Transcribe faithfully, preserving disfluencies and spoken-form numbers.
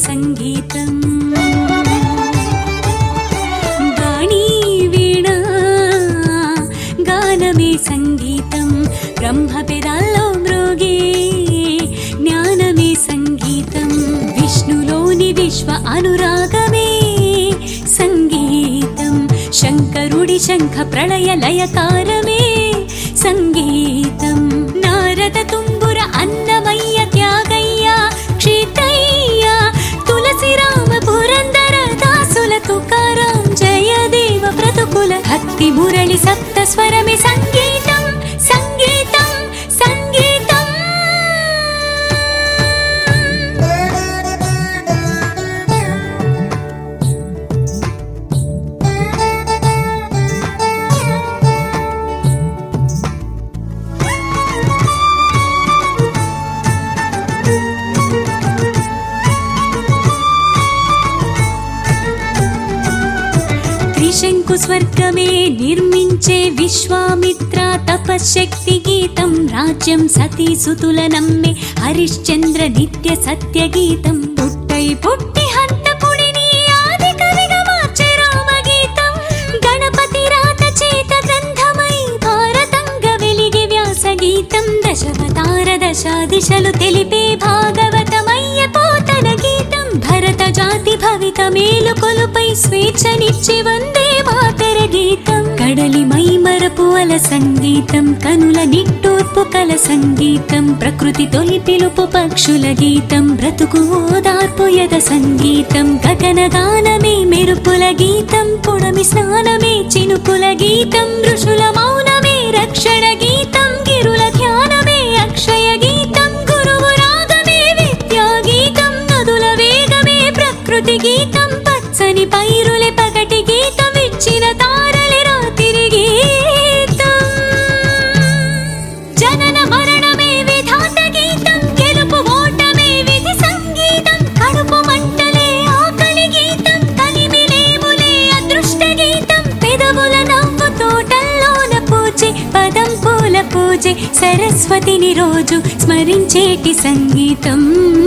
సంగీతం వాణి వీణ గానమే సంగీతం బ్రహ్మ పెదాల్లో మ్రోగే జ్ఞానమే సంగీతం విష్ణులోని విశ్వ అనురాగమే సంగీతం శంకరుడి శంఖ ప్రళయ లయకారమే సంగీతం నారద తుంబుర అన్నమయ్య త్యాగయ్య క్షేత్రయ్య తులసి రామ పురందర దాసుల తుకారాం జయదేవ ప్రతుకుల భక్తి మురళి సప్త స్వరమే సంగీతం సంగీతం సంగీతం త్రిశంకు స్వర్గమే నిర్మించే విశ్వామిత్ర తపశక్తి గీతం రాజ్యం సతీ సుతుల నమ్మే హరిశ్చంద్ర నిత్య సత్య గీతం పుట్టై పుట్టి హంతకుడిని ఆది కవిగా మార్చే రామ గీతం గణపతి రాత చేత గ్రంథమై భారతంగ వెలిగే వ్యాస గీతం దశావతార దశా దిశలు తెలిపే భాగవతమయ్య పోతన గీతం భరత జాతి భవిత మేలు కొలుపై స్వేచ్ఛనిచ్చి వందే మాతర గీతం కడలి మైమరపు అల సంగీతం కనుల నిట్టూర్పు కల సంగీతం ప్రకృతి తొలి పిలుపు పక్షుల గీతం బ్రతుకు ఓదార్పు యద సంగీతం గగన గానమే మెరుపుల గీతం పుడమి స్నానమే చినుకుల గీతం ఋషుల మౌనమే రక్షణ గీతం గిరుల ధ్యానమే అక్షయ గీతం గురువు రాగమే విద్యా గీతం నదుల వేగమే ప్రకృతి గీతం పచ్చని పైరులే పగటి గీతం ఇచ్చిన తారలే రాత్రి గీతం జనన మరణమే విధాత గీతం గెలుపు ఓటమే విధి సంగీతం కడుపు మంటలే ఆకలి గీతం కలిమిలేములే అదృష్ట గీతం పెదవుల నవ్వు తోటల్లోన పూజే పదం పూల పూజే సరస్వతిని రోజు స్మరించేటి సంగీతం